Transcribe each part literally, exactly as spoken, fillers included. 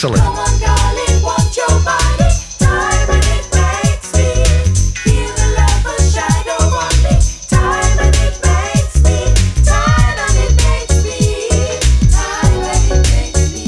excellent. Come on, darling, want your body. Time and it makes me feel the love a shadow on me. Time and it makes me. Time and it makes me. Time and it makes me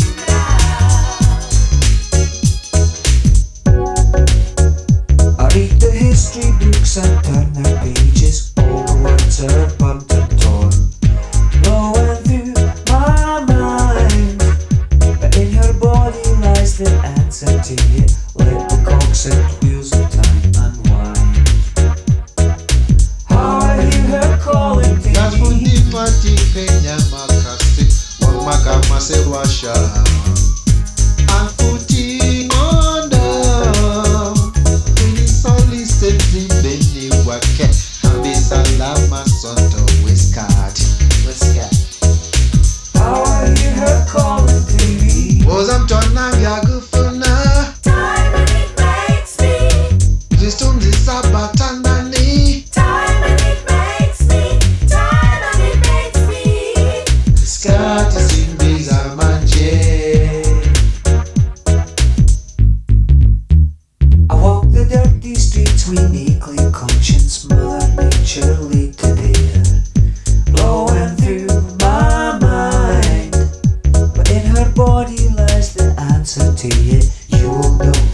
I read the history books and turn their pages. All the words are bumped and torn, flowing through my mind. But in her body lies the answer to it. Let the cogs and wheels of time unwind. How I hear her calling to Yafundi me. pati Kenya makasi Wamaka mase washa Anfuti mondo Kini soli stedri beni wake Ambi salama sonto wiskat Wiskat How I hear her calling to me. Oza mtona vyagufuna Time and it makes me. Zistunzi sabatanani Time and it makes me. Time and it makes me. Skati simbiza manje I walk the dirty streets, we need clean conscience. Mother Nature laid to bare, blowing through my mind. But in her body lies the answer to it. You will know